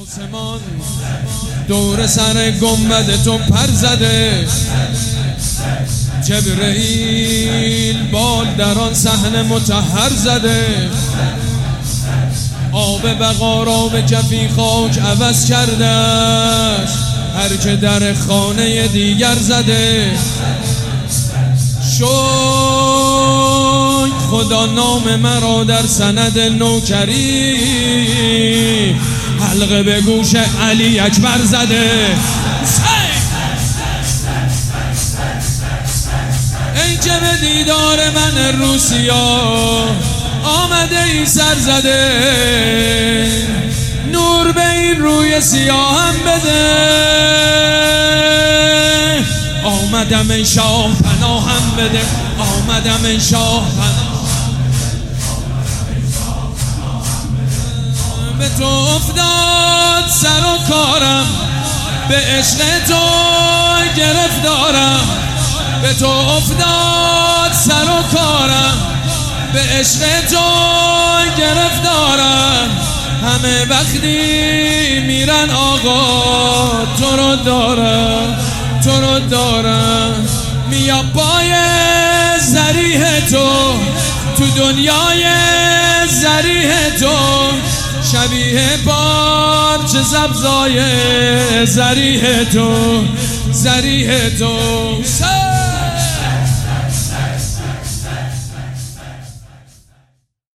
آسمان دور سر گنبد تو پر زده، جبرئیل بال در آن صحنه مطهر زده، آب بقا را به جفی خاک عوض کرده است، هر که در خانه دیگر زده. شکر خدا نام مرا در سند نوکری، حلقه به گوش علی اکبر زده. ای که به دیدار من روسیا آمده ای سر زده، نور به این روی سیاهم بده. آمدم ای شاه پناهم بده، آمدم ای شاه پناهم به تو افتاد سر و کارم، به عشق تو گرفتارم. به تو افتاد سر و کارم، به عشق تو گرفتارم. همه وقتی میرن آقا تو رو دارم، تو رو دارم. میا پای ذریح تو تو دنیای ذریح تو، شبیه پارچه سبزای ذریح تو، ذریح تو.